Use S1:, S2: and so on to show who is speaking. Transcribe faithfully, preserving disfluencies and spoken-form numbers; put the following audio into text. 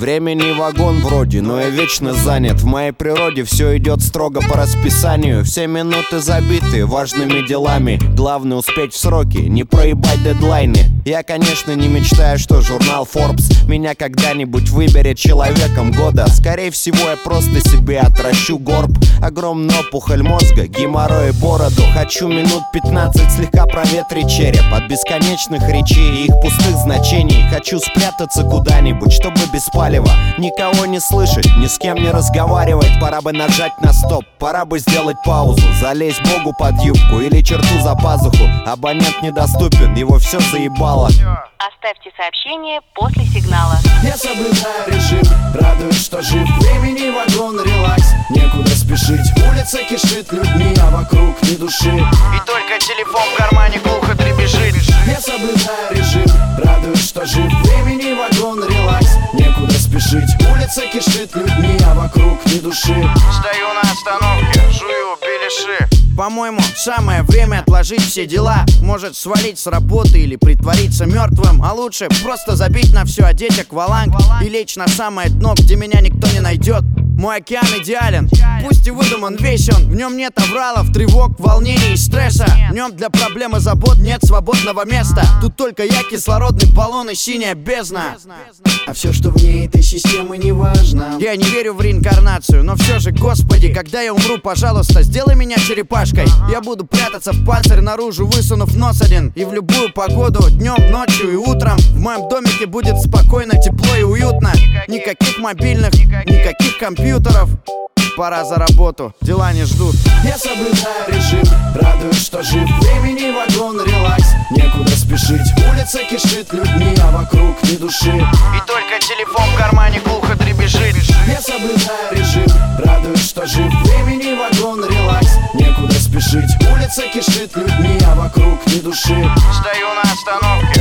S1: Времени вагон вроде, но я вечно занят. В моей природе все идет строго по расписанию. Все минуты забиты важными делами. Главное успеть в сроки, не проебать дедлайны. Я, конечно, не мечтаю, что журнал Forbes меня когда-нибудь выберет человеком года. Скорее всего, я просто себе отращу горб. Огромную опухоль мозга, геморрой и бороду. Хочу минут пятнадцать слегка проветрить череп от бесконечных речей и их пустых значений. Хочу спрятаться куда-нибудь, чтобы без палева никого не слышать, ни с кем не разговаривать. Пора бы нажать на стоп, пора бы сделать паузу, залезть Богу под юбку или черту за пазуху. Абонент недоступен, его все заебало.
S2: Оставьте сообщение после сигнала.
S3: Я соблюдаю режим, радуюсь, что жив. Времени вагон, релакс, некуда спешить. Улица кишит людьми, а вокруг ни души.
S4: И только телефон в кармане глухо дребезжит.
S3: Я соблюдаю режим, радуюсь, что жив. Времени вагон, релакс, некуда спешить. Улица кишит людьми, а вокруг ни души.
S4: Стою на остановке, жую беляши.
S5: По-моему, самое время отложить все дела. Может свалить с работы или притвориться мертвым. А лучше просто забить на все, одеть акваланг и лечь на самое дно, где меня никто не найдет. Мой океан идеален, пусть и выдуман весь он. В нем нет авралов, тревог, волнений и стресса. В нем для проблем и забот нет свободного места. Тут только я, кислородный баллон и синяя бездна.
S3: А все, что вне этой системы, не важно.
S5: Я не верю в реинкарнацию, но все же, Господи, когда я умру, пожалуйста, сделай меня черепашкой. Я буду прятаться в панцирь наружу, высунув нос один. И в любую погоду, днем, ночью и утром, в моем домике будет спокойно, тепло и уютно. Никаких мобильных, никаких компьютеров. Пора за работу, дела не ждут.
S3: Я соблюдаю режим, радуюсь, что жив. Времени вагон, релакс, некуда спешить. Улица кишит людьми, а вокруг ни души.
S4: И только телефон в кармане глухо дребезжит.
S3: Я соблюдаю режим, радуюсь, что жив. Времени вагон, релакс, некуда спешить. Улица кишит людьми, а вокруг ни души.
S4: Стою на остановке,